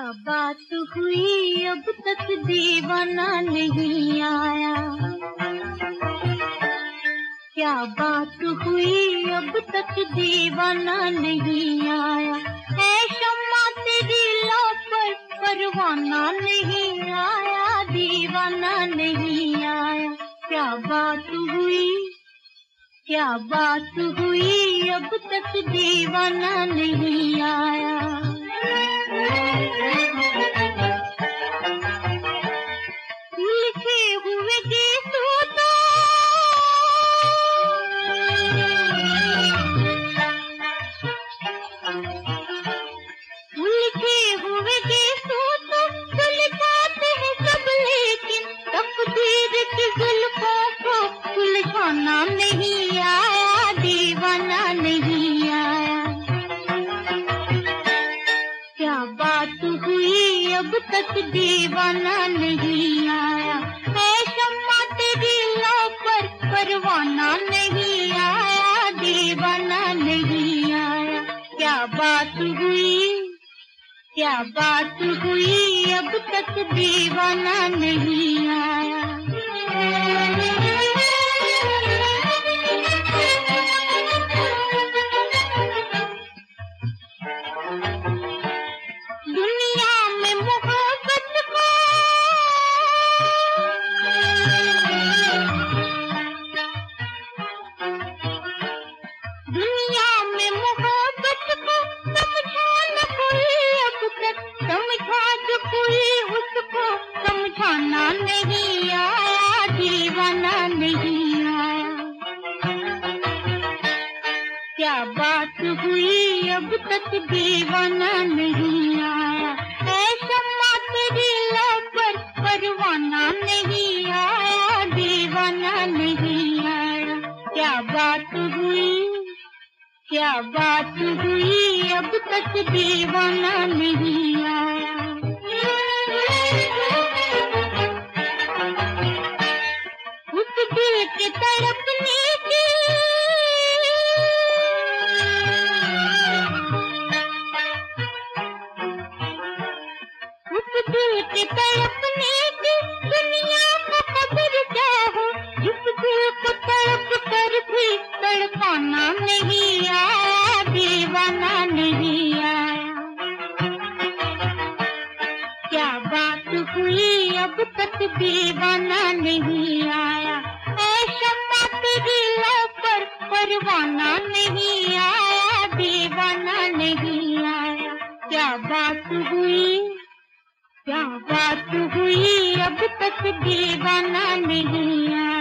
बात हुई अब तक दीवाना नहीं आया। क्या बात हुई अब तक दीवाना नहीं आया। है शम्मा तेरी लौ पर परवाना नहीं आया, दीवाना नहीं आया। क्या बात हुई, क्या बात हुई अब तक दीवाना नहीं आया। लिखे हुए गीतों तो लिखे हुए गीतों तो सुलझाते हैं सब, लेकिन तकदीर की जुल्फों को सुलझाना नहीं आया, दीवाना नहीं आया। क्या बात हुई अब तक दीवाना नहीं आया। है शम्मा तेरी लौ पर परवाना नहीं आया, दीवाना नहीं आया। क्या बात हुई, क्या बात हुई अब तक दीवाना नहीं आया। दुनिया में मोहब्बत को दुनिया में मोहब्बत को समझा न कोई अब तक, समझा जो कोई उसको समझाना नहीं आया, दीवाना नहीं आया। क्या बात हुई अब तक दीवाना नहीं आया। है शम्मा तेरी लौ पर परवाना नहीं आया, दीवाना नहीं आया। क्या बात हुई, क्या बात हुई अब तक दीवाना नहीं आया। उस दिल के तड़पने की दिल के तड़पने की दुनिया को खबर क्या हो। इस दिल को तड़प कर भी तड़पाना नहीं आया, दीवाना नहीं आया। क्या बात हुई अब तक दीवाना नहीं आया। है शम्मा तेरी लौ पर परवाना नहीं आया, दीवाना नहीं आया। क्या बात हुई, क्या बात हुई अब तक दीवाना नहीं आया।